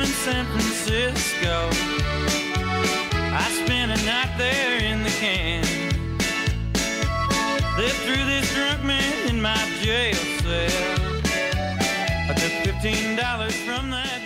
in San Francisco. I spent a night there in the can. They threw this drunk man in my jail cell. I took $15 from that